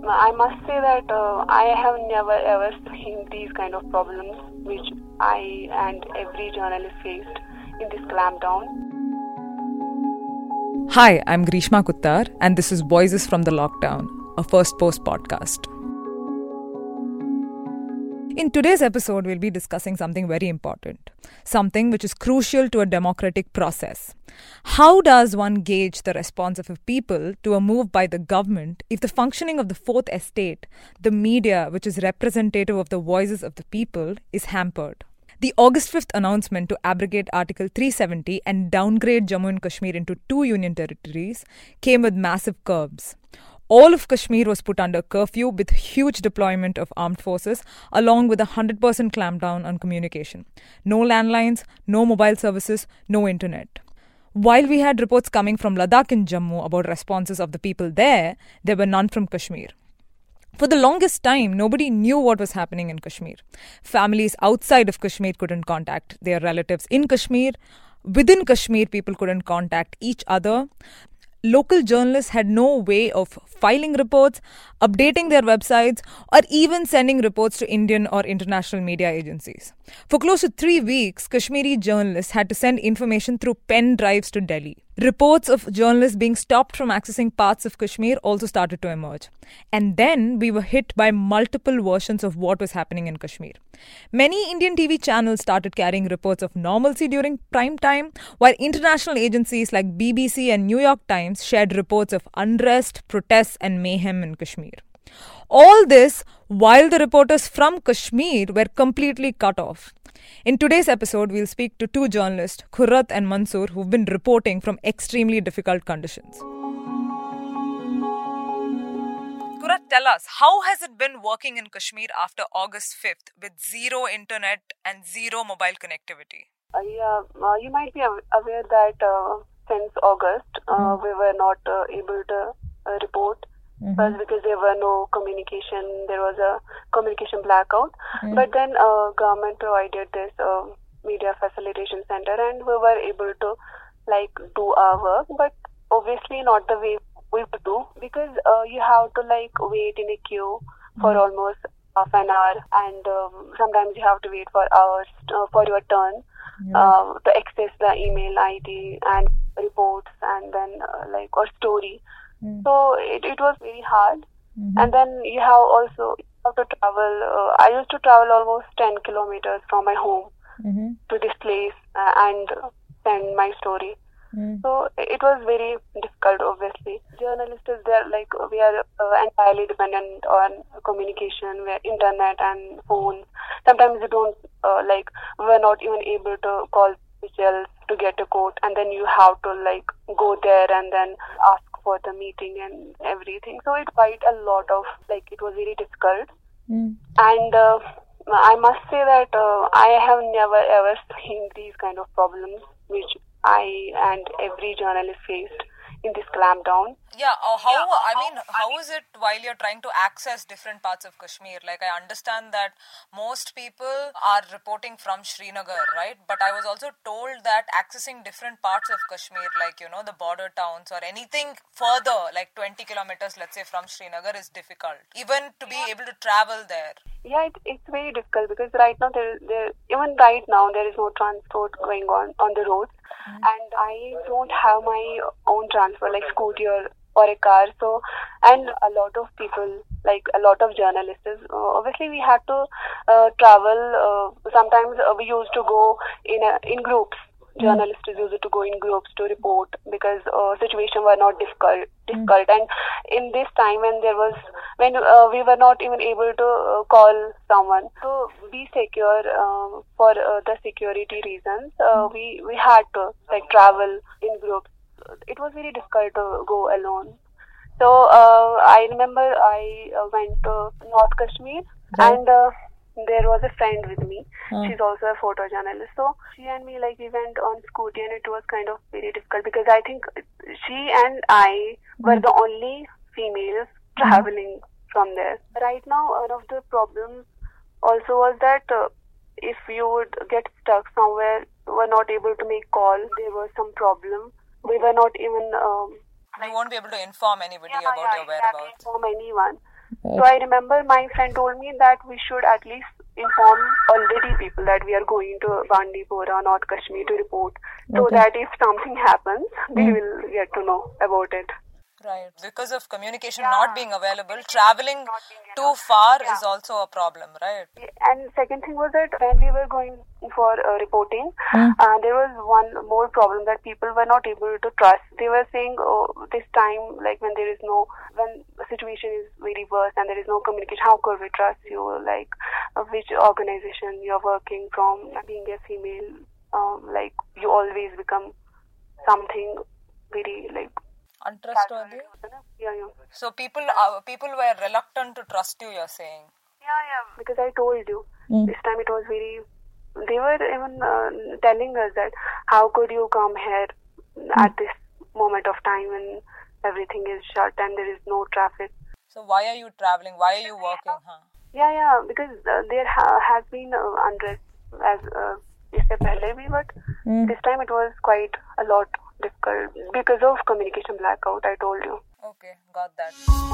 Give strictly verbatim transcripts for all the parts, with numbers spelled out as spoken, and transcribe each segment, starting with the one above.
I must say that uh, I have never ever seen these kind of problems which I and every journalist faced in this clampdown. Hi, I'm Grishma Kuttar, and this is Voices from the Lockdown, a First Post podcast. In today's episode, we'll be discussing something very important, something which is crucial to a democratic process. How does one gauge the response of a people to a move by the government if the functioning of the fourth estate, the media which is representative of the voices of the people, is hampered? The August fifth announcement to abrogate Article three seventy and downgrade Jammu and Kashmir into two union territories came with massive curbs. All of Kashmir was put under curfew with huge deployment of armed forces along with a one hundred percent clampdown on communication. No landlines, no mobile services, no internet. While we had reports coming from Ladakh and Jammu about responses of the people there, there were none from Kashmir. For the longest time, nobody knew what was happening in Kashmir. Families outside of Kashmir couldn't contact their relatives in Kashmir. Within Kashmir, people couldn't contact each other. Local journalists had no way of filing reports, updating their websites, or even sending reports to Indian or international media agencies. For close to three weeks, Kashmiri journalists had to send information through pen drives to Delhi. Reports of journalists being stopped from accessing parts of Kashmir also started to emerge. And then we were hit by multiple versions of what was happening in Kashmir. Many Indian T V channels started carrying reports of normalcy during prime time, while international agencies like B B C and New York Times shared reports of unrest, protests, and mayhem in Kashmir. All this while the reporters from Kashmir were completely cut off. In today's episode, we'll speak to two journalists, Khurrat and Mansoor, who've been reporting from extremely difficult conditions. Khurrat, tell us, how has it been working in Kashmir after August fifth with zero internet and zero mobile connectivity? Uh, yeah, uh, you might be aware that uh, since August, uh, mm. we were not uh, able to uh, report. Mm-hmm. First, because there were no communication, there was a communication blackout. Mm. But then uh, government provided this uh, media facilitation center, and we were able to like do our work. But obviously not the way we would do, because uh, you have to like wait in a queue for mm. almost half an hour, and um, sometimes you have to wait for hours uh, for your turn yeah. uh, to access the email I D and reports, and then uh, like or story. Mm. So it, it was very hard. Mm-hmm. And then you have also you have to travel. Uh, I used to travel almost ten kilometers from my home mm-hmm. to this place uh, and send my story. Mm. So it was very difficult, obviously. Journalists, they're like, we are uh, entirely dependent on communication, we are internet and phones. Sometimes you don't, uh, like, we're not even able to call officials to get a quote, and then you have to like go there and then ask for the meeting and everything. So it quite a lot of like it was very difficult. Mm. And uh, I must say that uh, I have never ever seen these kind of problems which I and every journalist faced in this clampdown. Yeah, uh, how, I mean, how is it while you're trying to access different parts of Kashmir? Like, I understand that most people are reporting from Srinagar, right? But I was also told that accessing different parts of Kashmir, like, you know, the border towns or anything further, like twenty kilometers, let's say, from Srinagar is difficult, even to be able to travel there. Yeah, it, it's very difficult because right now, there, there, even right now, there is no transport going on on the roads. Mm-hmm. And I don't have my own transport, like scooty or, or a car. So, and a lot of people, like a lot of journalists, uh, obviously we had to uh, travel. Uh, sometimes uh, we used to go in a, in groups. Journalists mm. used to go in groups to report because uh, situation were not difficult. difficult. Mm. And in this time when there was, when uh, we were not even able to uh, call someone to be secure uh, for uh, the security reasons, uh, mm. we, we had to like travel in groups. It was very difficult to go alone. So uh, I remember I uh, went to North Kashmir right. and uh, there was a friend with me. Hmm. She's also a photojournalist. So she and me, like, we went on scooty, and it was kind of very difficult because I think she and I were hmm. the only females traveling hmm. from there. Right now, one of the problems also was that uh, if you would get stuck somewhere, were not able to make call, there was some problem. We were not even... Um, you won't be able to inform anybody yeah, about yeah, your whereabouts. Exactly, inform anyone. So I remember my friend told me that we should at least inform already people that we are going to Bandipora, North Kashmir to report, so Okay. that if something happens, they Mm. will get to know about it. Right. Because of communication not being available, traveling too far is also a problem, right? And second thing was that when we were going for uh, reporting, Mm. uh, there was one more problem that people were not able to trust. They were saying, oh, this time, like when there is no, when the situation is very worse and there is no communication, how could we trust you? Like, uh, which organization you're working from, being a female, um, like, you always become something very, like, Untrustworthy. yeah, yeah. So people, uh, people were reluctant to trust you. You're saying. Yeah, yeah. Because I told you, Mm. this time it was very. They were even uh, telling us that how could you come here at this moment of time when everything is shut and there is no traffic. So why are you traveling? Why are you working? Huh? Yeah, yeah. Because uh, there ha- has been uh, unrest as uh, इससे पहले भी, but Mm. this time it was quite a lot difficult because of communication blackout. I told you. Okay, got that.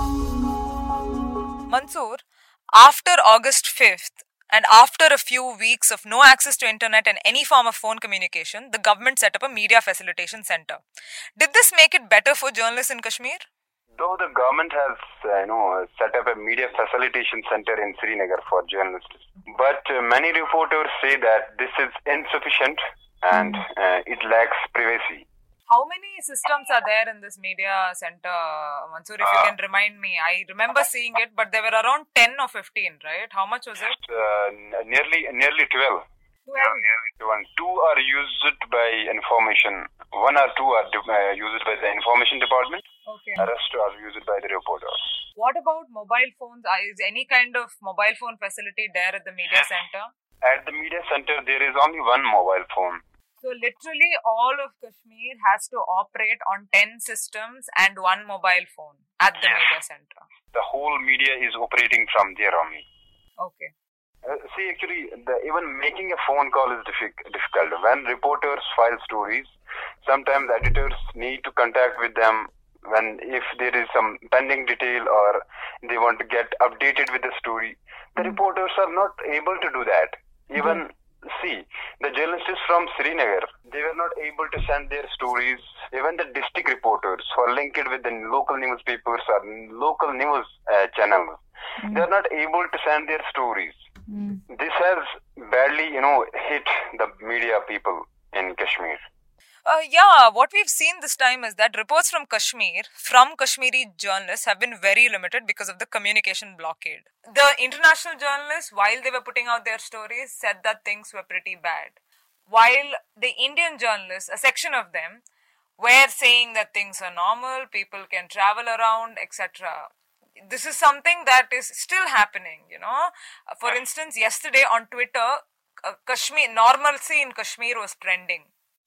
Mansoor, after August fifth and after a few weeks of no access to internet and any form of phone communication, the government set up a media facilitation center. Did this make it better for journalists in Kashmir? Though the government has, uh, you know, set up a media facilitation center in Srinagar for journalists, but uh, many reporters say that this is insufficient and uh, it lacks privacy. How many systems are there in this media center, Mansoor, if you can remind me? I remember seeing it, but there were around ten or fifteen, right? How much was it? Uh, nearly, nearly twelve. twelve. Nearly twelve. Two are used by information. One or two are uh, used by the information department. Okay. The rest are used by the reporters. What about mobile phones? Is any kind of mobile phone facility there at the media center? At the media center, there is only one mobile phone. So literally all of Kashmir has to operate on ten systems and one mobile phone at the Yes. media center. The whole media is operating from there only. Okay. Uh, see, actually, the, even making a phone call is diffi- difficult. When reporters file stories, sometimes editors need to contact with them when if there is some pending detail or they want to get updated with the story. The reporters are not able to do that. Even, see, the journalists from Srinagar, they were not able to send their stories. Even the district reporters who are linked with the local newspapers or local news uh, channels, they are not able to send their stories. Mm. This has badly, you know, hit the media people in Kashmir. Uh, yeah, what we've seen this time is that reports from Kashmir, from Kashmiri journalists, have been very limited because of the communication blockade. The international journalists, while they were putting out their stories, said that things were pretty bad. While the Indian journalists, a section of them, were saying that things are normal, people can travel around, et cetera. This is something that is still happening, you know. Uh, For instance, yesterday on Twitter, uh, Kashmir, normalcy in Kashmir was trending.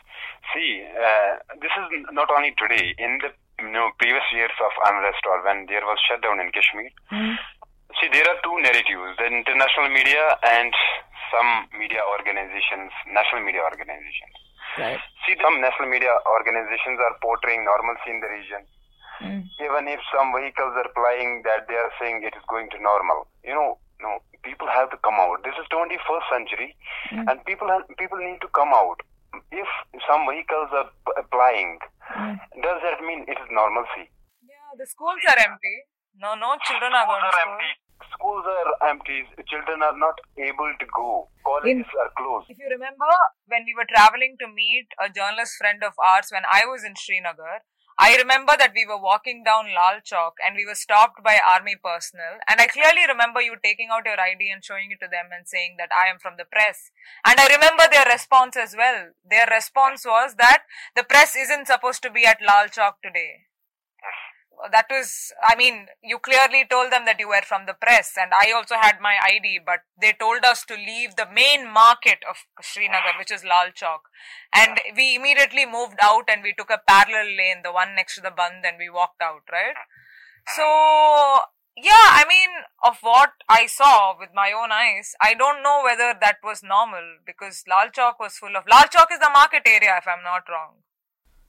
See, uh, this is not only today. In the you know, previous years of unrest or when there was shutdown in Kashmir, Mm. see, there are two narratives, the international media and some media organizations, national media organizations. Right. See, some national media organizations are portraying normalcy in the region. Mm. Even if some vehicles are flying that they are saying it is going to normal. You know, no, people have to come out. This is twenty-first century Mm. and people have, people need to come out. If some vehicles are p- flying, Mm. does that mean it is normalcy? Yeah, the schools are empty. No, no children are going to school. Schools are empty. Children are not able to go. Colleges are closed. If you remember, when we were traveling to meet a journalist friend of ours when I was in Srinagar, I remember that we were walking down Lal Chowk and we were stopped by army personnel. And I clearly remember you taking out your I D and showing it to them and saying that I am from the press. And I remember their response as well. Their response was that the press isn't supposed to be at Lal Chowk today. That was, I mean, you clearly told them that you were from the press, and I also had my I D, but they told us to leave the main market of Srinagar, which is Lal Chowk. And we immediately moved out and we took a parallel lane, the one next to the Band, and we walked out, right? So, yeah, I mean, of what I saw with my own eyes, I don't know whether that was normal, because Lal Chowk was full of, Lal Chowk is the market area, if I'm not wrong.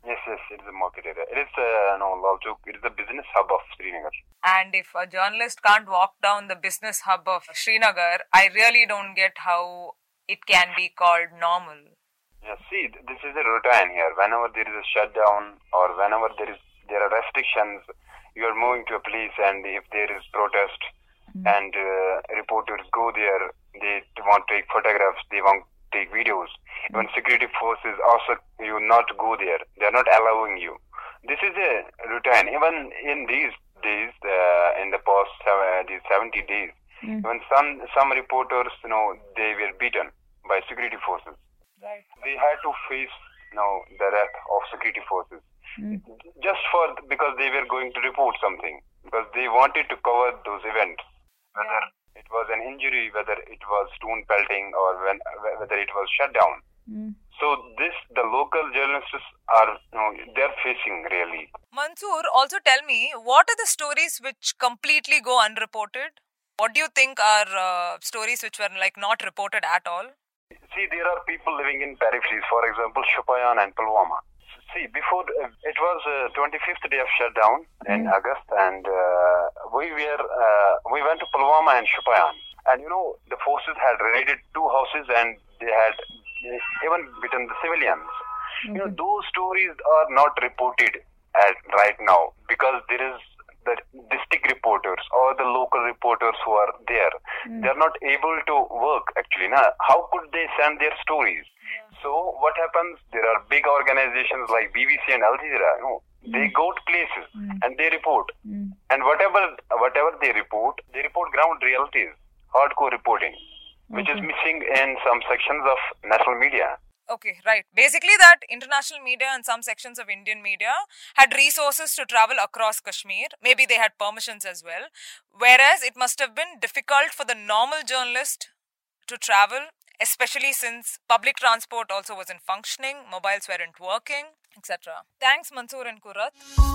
Yes, yes, it is a market area. It is uh, no, Lalchowk, it is the business hub of Srinagar. And if a journalist can't walk down the business hub of Srinagar, I really don't get how it can be called normal. Yeah, see, this is a routine here. Whenever there is a shutdown or whenever there is there are restrictions, you are moving to a place, and if there is protest mm. and uh, reporters go there, they want to take photographs, they want to take videos. Mm. Even security forces also you not go there. They are not allowing you. This is a routine. Even in these days, uh, in the past uh, these seventy days, mm. even some some reporters, you know, they were beaten by security forces. Right. They had to face, you know, the wrath of security forces mm. just for because they were going to report something, because they wanted to cover those events, whether yeah. it was an injury, whether it was stone pelting, or when, whether it was shutdown. Mm. So this, the local journalists are, you know, they're facing really. Mansoor, also tell me, what are the stories which completely go unreported? What do you think are uh, stories which were like not reported at all? See, there are people living in peripheries, for example, Shopian and Pulwama. See, before, uh, it was uh, twenty-fifth day of shutdown in mm. August, and uh, we were, uh, we went to Pulwama and Shopian. And, you know, the forces had raided two houses, and they had even beaten the civilians. Mm-hmm. You know, those stories are not reported at right now, because there is the district reporters or the local reporters who are there. Mm. They are not able to work actually. Now, how could they send their stories? Yeah. So what happens? There are big organizations like B B C and Al Jazeera. You know, mm. they go to places mm. and they report. Mm. And whatever whatever they report, they report ground realities, hardcore reporting, okay. which is missing in some sections of national media. Okay, right. Basically that international media and some sections of Indian media had resources to travel across Kashmir. Maybe they had permissions as well. Whereas it must have been difficult for the normal journalist to travel, especially since public transport also wasn't functioning, mobiles weren't working, et cetera. Thanks, Mansoor and Kurat.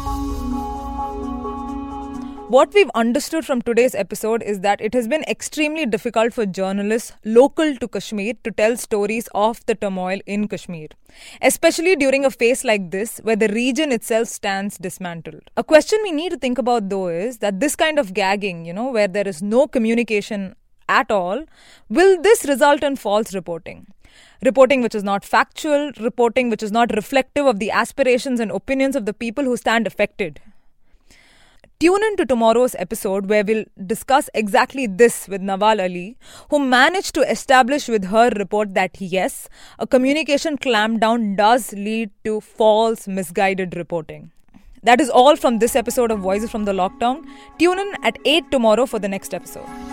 What we've understood from today's episode is that it has been extremely difficult for journalists local to Kashmir to tell stories of the turmoil in Kashmir, especially during a phase like this where the region itself stands dismantled. A question we need to think about though is that this kind of gagging, you know, where there is no communication at all, will this result in false reporting? Reporting which is not factual, reporting which is not reflective of the aspirations and opinions of the people who stand affected. Tune in to tomorrow's episode where we'll discuss exactly this with Nawal Ali, who managed to establish with her report that yes, a communication clampdown does lead to false, misguided reporting. That is all from this episode of Voices from the Lockdown. Tune in at eight tomorrow for the next episode.